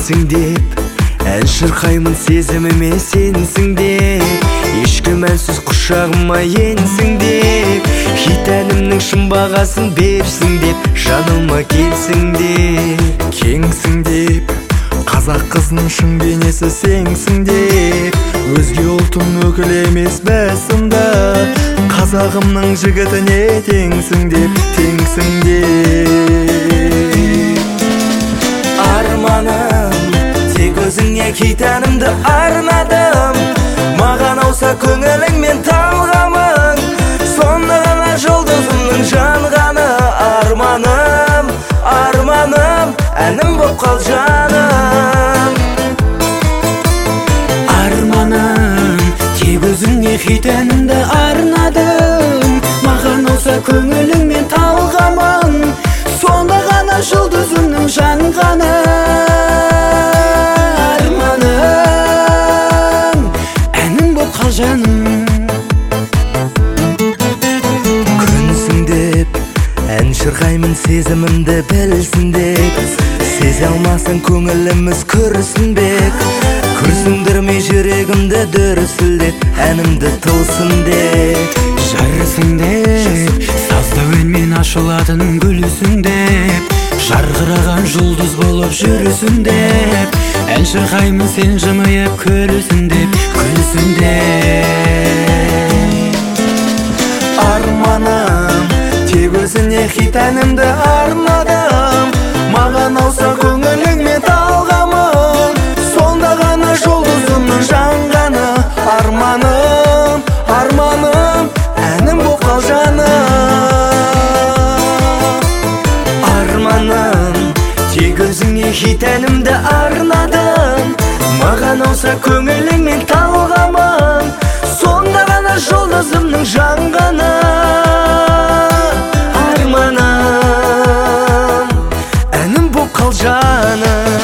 менсің деп ән шырқаймын, сезіміме сенсің деп, ешкім әнсіз құшағыма енсің деп, хит әнімнің шын бағасын берсің деп, жаныма келсің деп, кеңсің деп, қазақ қызының шын бейнесі сенсің деп, өзге ұлттың өкілі емес бәсімді, қазағымның жігітіне теңсің деп, теңсің деп. Арманым, тек өзіңе хит әнімді арнадым, маған ауса көңілің мен талғамың, сонда ғана жұлдызымның жанғаны. Арманым, арманым, әнім боп қал жаным. Арманым, тек өзіңе хит әнімді арнадым, маған ауса көңілің мен талғамың, сонда ғана жұлдызымның жанғаны. Арманым, әнім боп қал жаным. Күнсің деп ән шырқаймын, сезімімді білсін деп, сезе алмасаң көңіліміз күрсінбек, күрсіндірмей жүрегімді дүрсілдеп, әнімді тылсын деп. Жарысың деп, сазды үнмен ашылатын гүлісің деп, жарқыраған жұлдыз болып жүрісің деп, ән шырқаймын сен жымиып күлісің деп, күлісің деп. Арманым, тек өзіне хит әнімді арнадым, маған ауса көңілің мен талғамың, сонда ғана жұлдызымның жанғаны. Арманым, арманым, әнім боп қал жаным. Арманым, тек өзіңе хит әнімді арнадым, маған ауса көңілің мен талғамың, сонда ғана жұлдызымның жанғаны. Арманым, әнім боп қал жаным.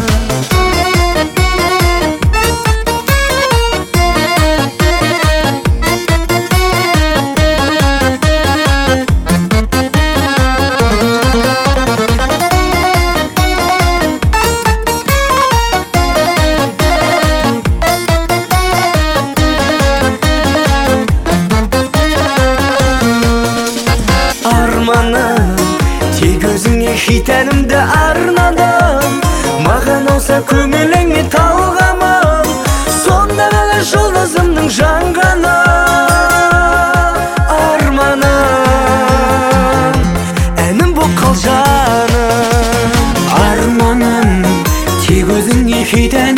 Арманым, тек өзіңе хит әнімді арнадым, маған ауса көңілің мен талғамың, сонда ғана жұлдызымның жанғаны. Арманым, әнім боп қал жаным. Арманым, тек өзіңе хит